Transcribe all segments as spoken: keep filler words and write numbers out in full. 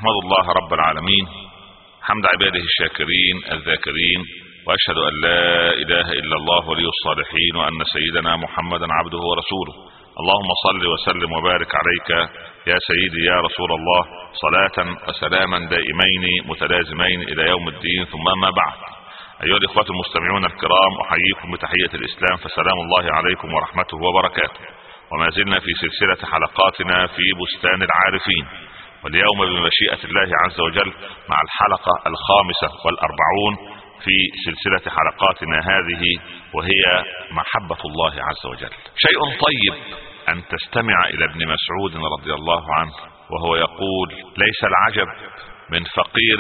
أحمد الله رب العالمين حمد عباده الشاكرين الذاكرين، وأشهد أن لا إله إلا الله ولي الصالحين، وأن سيدنا محمدا عبده ورسوله. اللهم صل وسلم وبارك عليك يا سيدي يا رسول الله، صلاة وسلاما دائمين متلازمين إلى يوم الدين. ثم ما بعد، أيها الإخوة المستمعون الكرام، أحييكم بتحية الإسلام، فسلام الله عليكم ورحمته وبركاته. وما زلنا في سلسلة حلقاتنا في بستان العارفين، واليوم بمشيئة الله عز وجل مع الحلقة الخامسة والأربعون في سلسلة حلقاتنا هذه، وهي محبة الله عز وجل. شيء طيب أن تستمع إلى ابن مسعود رضي الله عنه وهو يقول: ليس العجب من فقير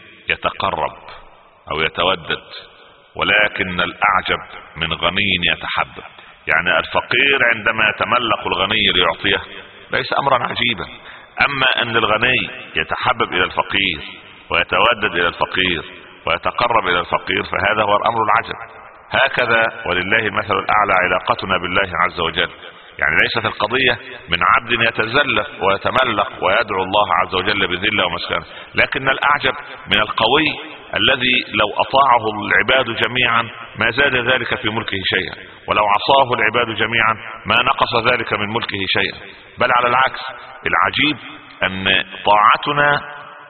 يتقرب أو يتودد، ولكن الأعجب من غني يتحبب. يعني الفقير عندما يتملق الغني ليعطيه ليس أمرا عجيبا، أما أن الغني يتحبب إلى الفقير ويتودد إلى الفقير ويتقرب إلى الفقير، فهذا هو الأمر العجب. هكذا ولله المثل الأعلى علاقتنا بالله عز وجل. يعني ليست القضية من عبد يتزلف ويتملق ويدعو الله عز وجل بذله ومسكنه، لكن الأعجب من القوي الذي لو أطاعه العباد جميعا ما زاد ذلك في ملكه شيئا، ولو عصاه العباد جميعا ما نقص ذلك من ملكه شيئا، بل على العكس. العجيب أن طاعتنا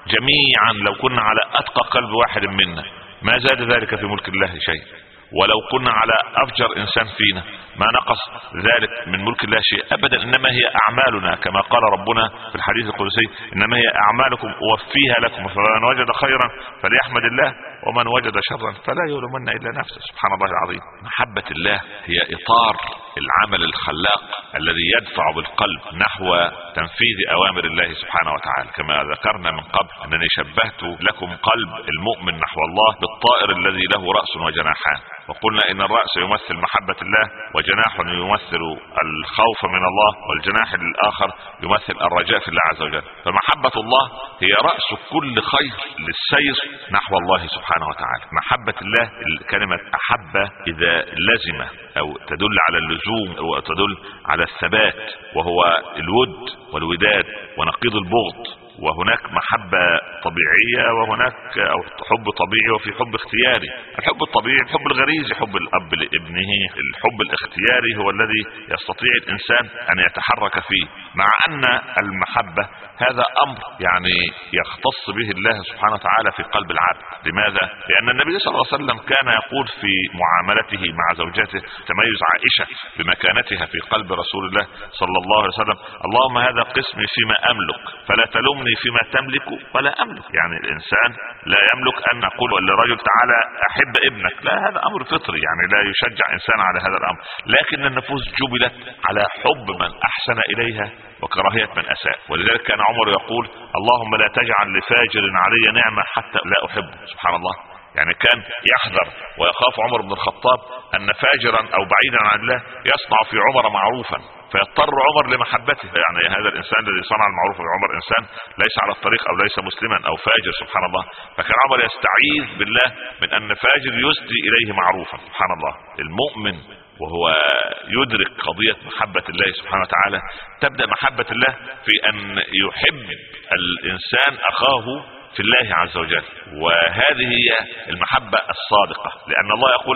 جميعا لو كنا على أتقى قلب واحد منا ما زاد ذلك في ملك الله شيء، ولو كنا على أفجر إنسان فينا ما نقص ذلك من ملك الله شيء أبدا. إنما هي أعمالنا كما قال ربنا في الحديث القدسي: إنما هي أعمالكم أوفيها لكم، فمن وجد خيرا فليحمد الله، ومن وجد شرا فلا يلومن إلا نفسه. سبحان الله العظيم. محبة الله هي إطار العمل الخلاق الذي يدفع بالقلب نحو تنفيذ أوامر الله سبحانه وتعالى. كما ذكرنا من قبل أنني شبهت لكم قلب المؤمن نحو الله بالطائر الذي له رأس وجناحان، وقلنا إن الرأس يمثل محبة الله، وجناح يمثل الخوف من الله، والجناح الآخر يمثل الرجاء في الله عز وجل. فمحبة الله هي رأس كل خير للسير نحو الله سبحانه وتعالى. محبة الله، الكلمة أحب إذا لزم أو تدل على اللزوم أو تدل على الثبات، وهو الود والوداد ونقيض البغض. وهناك محبة طبيعية وهناك أو حب طبيعي وفي حب اختياري. الحب الطبيعي الحب الغريزي، حب الأب لابنه. الحب الاختياري هو الذي يستطيع الإنسان أن يتحرك فيه، مع أن المحبة هذا أمر يعني يختص به الله سبحانه وتعالى في قلب العبد. لماذا؟ لأن النبي صلى الله عليه وسلم كان يقول في معاملته مع زوجته، تميز عائشة بمكانتها في قلب رسول الله صلى الله عليه وسلم: اللهم هذا قسمي فيما أملك فلا تلومني فيما تملك ولا أملك. يعني الإنسان لا يملك أن نقول للرجل تعالى أحب ابنك، لا، هذا أمر فطري، يعني لا يشجع إنسان على هذا الأمر. لكن النفوس جبلت على حب من أحسن إليها وكراهية من أساء. ولذلك كان عمر يقول: اللهم لا تجعل لفاجر علي نعمة حتى لا أحبه. سبحان الله. يعني كان يحذر ويخاف عمر بن الخطاب أن فاجرا أو بعيدا عن الله يصنع في عمر معروفا فيضطر عمر لمحبته. يعني هذا الإنسان الذي صنع المعروف في عمر إنسان ليس على الطريق أو ليس مسلما أو فاجر، سبحان الله. فكان عمر يستعيذ بالله من أن فاجر يسدي إليه معروفا. سبحان الله. المؤمن وهو يدرك قضية محبة الله سبحانه وتعالى تبدأ محبة الله في أن يحب الإنسان أخاه في الله عز وجل، وهذه هي المحبة الصادقة. لأن الله يقول: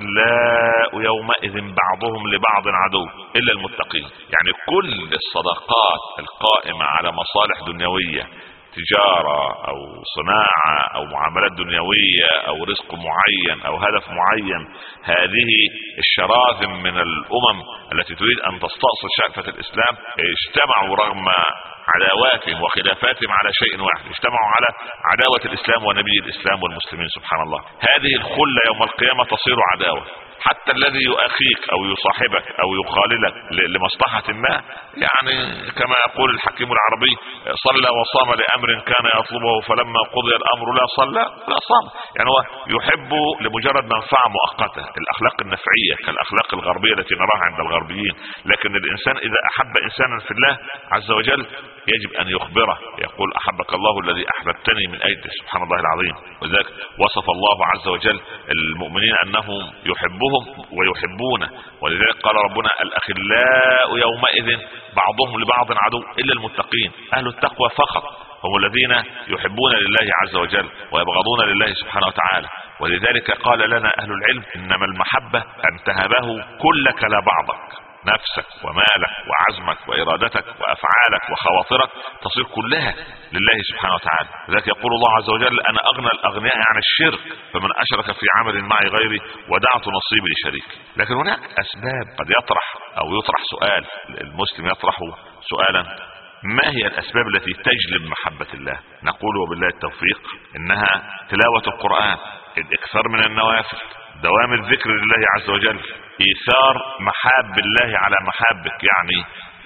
الأخلاء يومئذ بعضهم لبعض عدو إلا المتقين. يعني كل الصداقات القائمة على مصالح دنيوية، تجارة أو صناعة أو معاملات دنيوية أو رزق معين أو هدف معين، هذه الشراذم من الأمم التي تريد أن تستأصل شأفة الإسلام اجتمعوا رغم عداواتهم وخلافاتهم على شيء واحد، اجتمعوا على عداوة الإسلام ونبي الإسلام والمسلمين. سبحان الله. هذه الخلة يوم القيامة تصير عداوة. حتى الذي يؤخيك أو يصاحبك أو يخاللك لمصلحة ما، يعني كما يقول الحكيم العربي: صلى وصام لأمر كان يطلبه فلما قضي الأمر لا صلى لا صام. يعني هو يحب لمجرد منفعة مؤقتة، الأخلاق النفعية كالأخلاق الغربية التي نراها عند الغربيين. لكن الإنسان إذا أحب إنسانا في الله عز وجل يجب أن يخبره، يقول: أحبك الله الذي أحببتني من أجله. سبحان الله العظيم. وذلك وصف الله عز وجل المؤمنين أنهم يحبهم ويحبونه. ولذلك قال ربنا: الأخلاء يومئذ بعضهم لبعض عدو إلا المتقين. أهل التقوى فقط هم الذين يحبون لله عز وجل ويبغضون لله سبحانه وتعالى. ولذلك قال لنا أهل العلم إنما المحبة أن تهبه كلك لا بعضك، نفسك ومالك وعزمك وإرادتك وأفعالك وخواطرك تصير كلها لله سبحانه وتعالى. لذلك يقول الله عز وجل أنا أغنى الأغنياء عن الشرك فمن أشرك في عمل معي غيري ودعت نصيبي لشريك. لكن هناك أسباب قد يطرح أو يطرح سؤال، المسلم يطرح سؤالا: ما هي الأسباب التي تجلب محبة الله؟ نقول وبالله التوفيق إنها تلاوة القرآن، الإكثار من النوافل، دوام الذكر لله عز وجل، إيثار محاب الله على محابك، يعني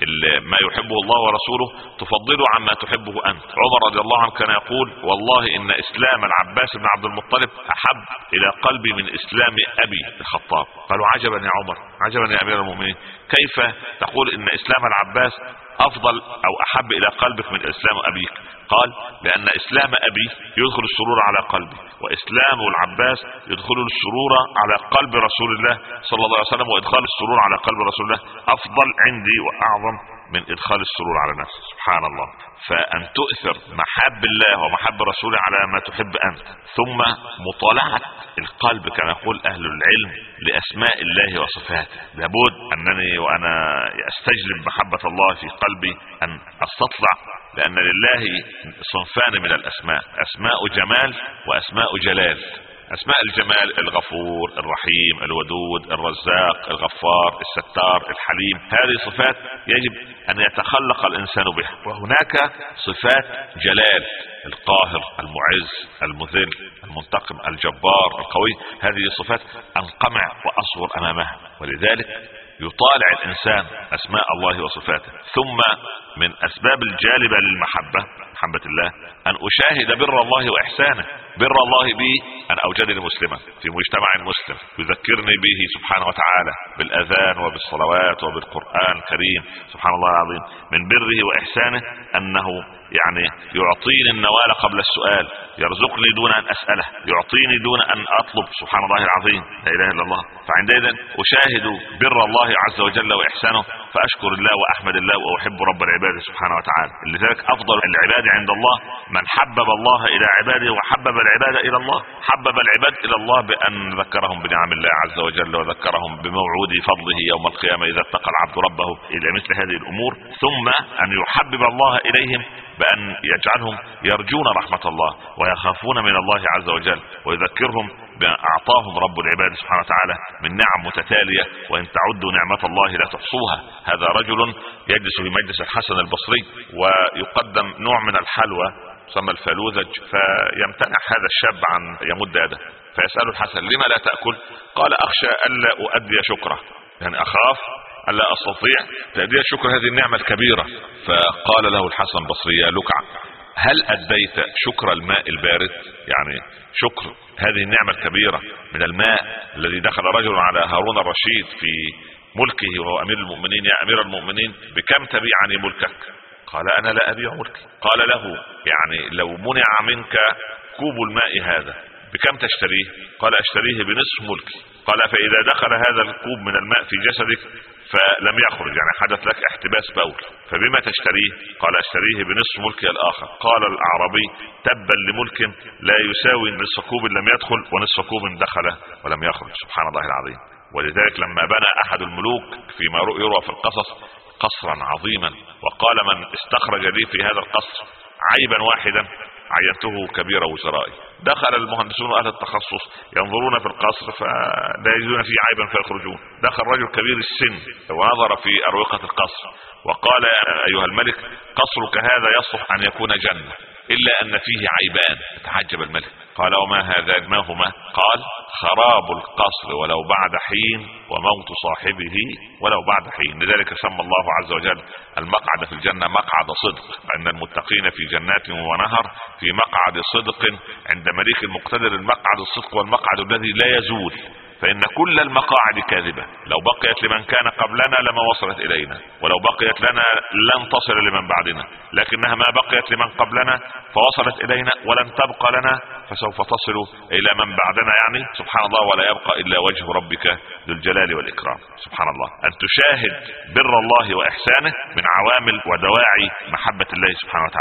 ما يحبه الله ورسوله تفضله عما تحبه أنت. عمر رضي الله عنه كان يقول: والله إن إسلام العباس بن عبد المطلب أحب إلى قلبي من إسلام أبي الخطاب. قالوا: عجبا يا عمر، عجبا يا أمير المؤمنين، كيف تقول إن إسلام العباس أفضل أو أحب إلى قلبك من إسلام أبيك؟ قال: لأن إسلام أبي يدخل السرور على قلبي، وإسلام العباس يدخل السرور على قلب رسول الله صلى الله عليه وسلم، وإدخال السرور على قلب رسول الله أفضل عندي وأعظم من إدخال السرور على نفسي. سبحان الله. فأن تؤثر محب الله ومحب رسوله على ما تحب أنت، ثم مطالعة القلب كما يقول أهل العلم لأسماء الله وصفاته. لابد أنني وأنا أستجلب محبة الله في قلبي أن أستطلع، لأن لله صنفان من الأسماء: أسماء جمال وأسماء جلال. أسماء الجمال: الغفور، الرحيم، الودود، الرزاق، الغفار، الستار، الحليم. هذه صفات يجب أن يتخلق الإنسان بها. وهناك صفات جلال: القاهر، المعز، المذل، المنتقم، الجبار، القوي. هذه صفات أنقمع وأصغر أمامها. ولذلك يطالع الإنسان أسماء الله وصفاته. ثم من أسباب الجالبة للمحبة، محبة الله، أن أشاهد بر الله وإحسانه. بر الله بي أن أوجدني مسلما في مجتمع مسلم يذكرني به سبحانه وتعالى بالأذان وبالصلوات وبالقرآن الكريم. سبحان الله العظيم. من بره وإحسانه أنه يعني يعطيني النوال قبل السؤال، يرزقني دون أن أسأله، يعطيني دون أن أطلب. سبحان الله العظيم، لا إله إلا الله. فعندئذ أشاهد بر الله عز وجل وإحسانه فأشكر الله وأحمد الله وأحب رب العباد سبحانه وتعالى. لذلك أفضل العباد عند الله من حبب الله إلى عباده وحبب العباد إلى الله. حبب العباد إلى الله بأن ذكرهم بنعم الله عز وجل وذكرهم بموعود فضله يوم القيامة إذا اتقى العبد ربه إلى مثل هذه الأمور. ثم أن يحبب الله إليهم بأن يجعلهم يرجون رحمة الله ويخافون من الله عز وجل، ويذكرهم بأن أعطاهم رب العباد سبحانه وتعالى من نعم متتالية، وإن تعدوا نعمة الله لا تحصوها. هذا رجل يجلس في مجلس الحسن البصري ويقدم نوع من الحلوى يسمى الفلوذج، فيمتنع هذا الشاب عن يمد يده، فيسأله الحسن: لما لا تأكل؟ قال: أخشى ألا أؤدي شكره، يعني أخاف ألا أستطيع تأدية شكر هذه النعمة الكبيرة. فقال له الحسن البصري: يا لكع، هل أديت شكر الماء البارد؟ يعني شكر هذه النعمة الكبيرة من الماء الذي دخل رجل على هارون الرشيد في ملكه وهو أمير المؤمنين: يا أمير المؤمنين بكم تبيعني ملكك؟ قال: أنا لا أبيع ملكي. قال له: يعني لو منع منك كوب الماء هذا بكم تشتريه؟ قال: أشتريه بنصف ملكي. قال: فإذا دخل هذا الكوب من الماء في جسدك فلم يخرج، يعني حدث لك احتباس بول، فبما تشتريه؟ قال: أشتريه بنصف ملكي الآخر. قال الأعرابي: تبا لملك لا يساوي نصف كوب لم يدخل ونصف كوب دخل ولم يخرج. سبحان الله العظيم. ولذلك لما بنى أحد الملوك فيما يروى في القصص قصرا عظيما، وقال: من استخرج لي في هذا القصر عيبا واحدا عينته كبير وزرائي. دخل المهندسون أهل التخصص ينظرون في القصر فلا يجدون فيه عيبا فيخرجون. دخل رجل كبير السن ونظر في أروقة القصر وقال: أيها الملك، قصرك هذا يصلح أن يكون جنة إلا أن فيه عيبان. تعجب الملك، قال: وما هذا ما هما؟ قال: خراب القصر ولو بعد حين، وموت صاحبه ولو بعد حين. لذلك سمى الله عز وجل المقعد في الجنة مقعد صدق، أن المتقين في جنات ونهر في مقعد صدق عند مليك المقتدر. المقعد الصدق والمقعد الذي لا يزول، فإن كل المقاعد كاذبة، لو بقيت لمن كان قبلنا لما وصلت إلينا، ولو بقيت لنا لن تصل لمن بعدنا، لكنها ما بقيت لمن قبلنا فوصلت إلينا، ولن تبقى لنا فسوف تصل إلى من بعدنا. يعني سبحان الله، ولا يبقى إلا وجه ربك ذو الجلال والإكرام. سبحان الله. أن تشاهد بر الله وإحسانه من عوامل ودواعي محبة الله سبحانه وتعالى.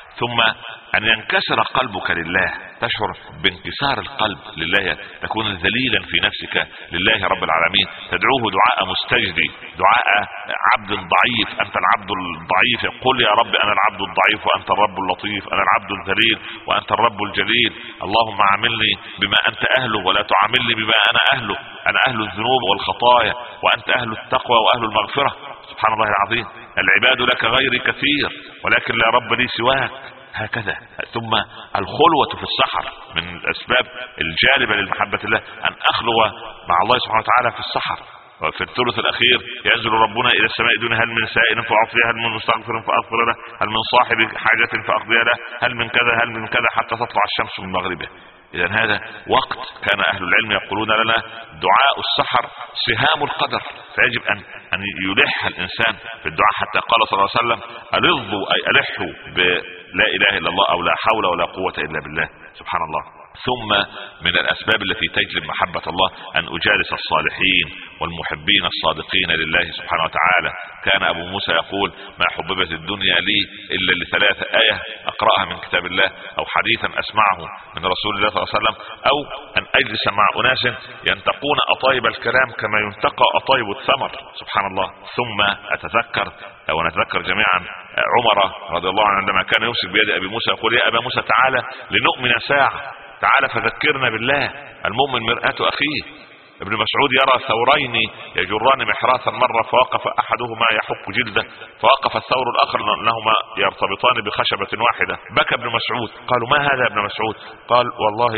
ثم ان ينكسر قلبك لله، تشعر بانكسار القلب لله، تكون ذليلا في نفسك لله رب العالمين، تدعوه دعاء مستجدي، دعاء عبد ضعيف. انت العبد الضعيف، قل يا رب انا العبد الضعيف وانت الرب اللطيف، انا العبد الذليل وانت الرب الجليل، اللهم عاملني بما انت اهله ولا تعاملني بما انا اهله، انا اهل الذنوب والخطايا وانت اهل التقوى واهل المغفرة. سبحان الله العظيم، العباد لك غيري كثير ولكن لا رب لي سواك. هكذا. ثم الخلوة في السحر من الاسباب الجالبة للمحبة الله، ان اخلو مع الله سبحانه وتعالى في السحر. وفي الثلث الاخير ينزل ربنا الى السماء دون هل من سائل فاعطيه، هل من مستغفر فاغفر له، هل من صاحب حاجة فاقضي له، هل من كذا هل من كذا، حتى تطلع الشمس من مغربه. اذا هذا وقت كان اهل العلم يقولون لنا دعاء السحر سهام القدر، فيجب ان ان يلح الانسان في الدعاء، حتى قال صلى الله عليه وسلم الظوا اي الحوا بلا اله الا الله او لا حول ولا قوة الا بالله. سبحان الله. ثم من الاسباب التي تجلب محبة الله ان اجالس الصالحين والمحبين الصادقين لله سبحانه وتعالى. كان ابو موسى يقول ما حببت الدنيا لي الا لثلاث آية اقرأها من كتاب الله، او حديثا اسمعه من رسول الله صلى الله عليه وسلم، او ان اجلس مع اناس ينتقون اطايب الكلام كما ينتقى اطايب الثمر. سبحان الله. ثم اتذكر او نتذكر جميعا عمر رضي الله عنه عندما كان يمسك بيد ابي موسى يقول يا ابا موسى تعالى لنؤمن ساعة، تعالى فذكرنا بالله، المؤمن مرآة اخيه. ابن مسعود يرى ثورين يجران محراثا مرة فوقف احدهما يحك جلده، فوقف الثور الاخر لانهما يرتبطان بخشبة واحدة. بكى ابن مسعود، قالوا ما هذا ابن مسعود؟ قال والله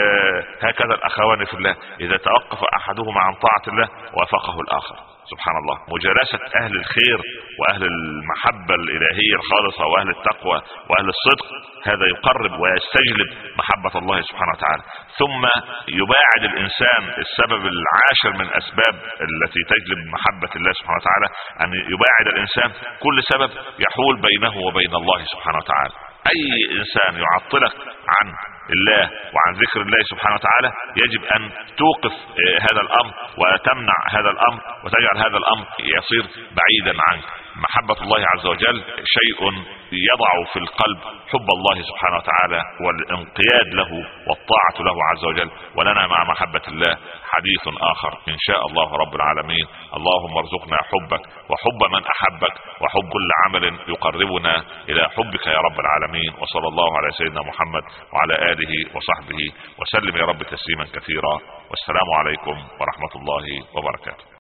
هكذا الاخوان في الله، اذا توقف احدهما عن طاعة الله وافقه الاخر. سبحان الله. مجالسة اهل الخير واهل المحبة الالهية الخالصة واهل التقوى واهل الصدق، هذا يقرب ويستجلب محبة الله سبحانه وتعالى. ثم يباعد الانسان، السبب العاشر من اسباب التي تجلب محبة الله سبحانه وتعالى ان يباعد الانسان كل سبب يحول بينه وبين الله سبحانه وتعالى. اي انسان يعطلك عن الله وعن ذكر الله سبحانه وتعالى يجب ان توقف هذا الامر وتمنع هذا الامر وتجعل هذا الامر يصير بعيدا عنك. محبة الله عز وجل شيء يضع في القلب حب الله سبحانه وتعالى والانقياد له والطاعة له عز وجل. ولنا مع محبة الله حديث آخر إن شاء الله رب العالمين. اللهم ارزقنا حبك وحب من أحبك وحب كل عمل يقربنا إلى حبك يا رب العالمين. وصلى الله على سيدنا محمد وعلى آله وصحبه وسلم يا رب تسليما كثيرا. والسلام عليكم ورحمة الله وبركاته.